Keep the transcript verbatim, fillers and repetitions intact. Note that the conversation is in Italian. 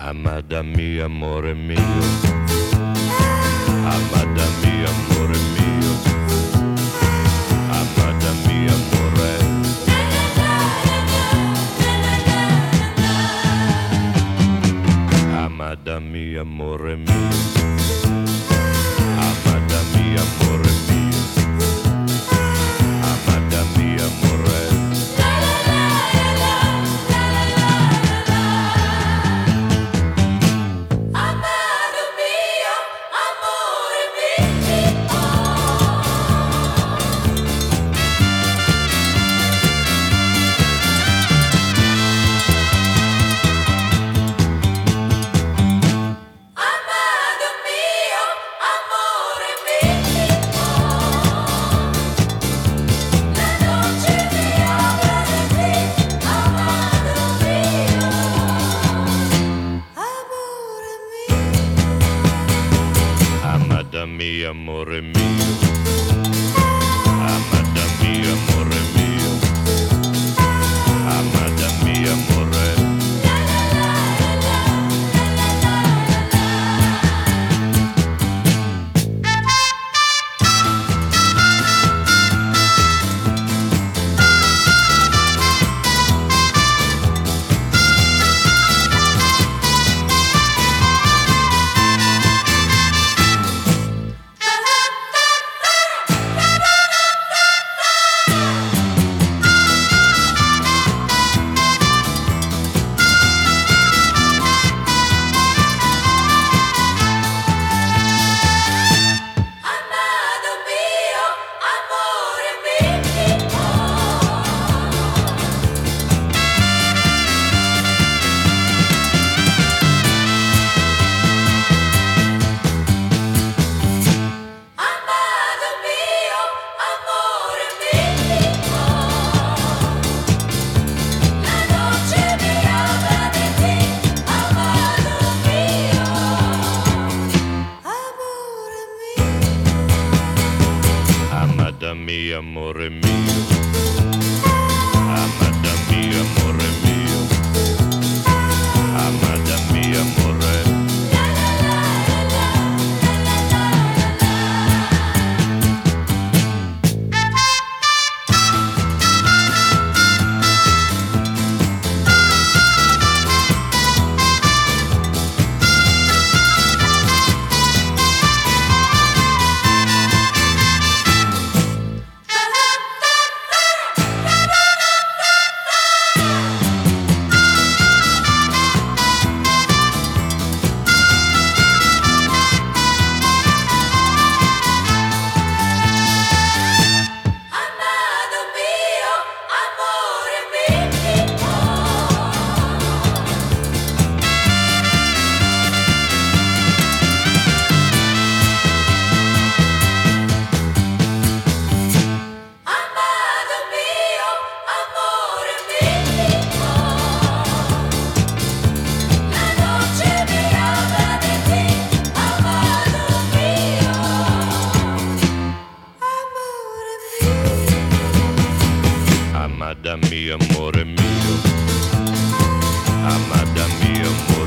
Amada mia, amore mio, amada mia, amore mio, amada mia, amore. Amada mia, amore mio, amada mia, amore mio, amada mia, amore. Amada mia, amore mio, amada mia, amore mio, amada mia, amore. Amada mia, amore mio, amada mia, amore mio, amada mia, amore. Amada mia, amore mio, amada mia, amore.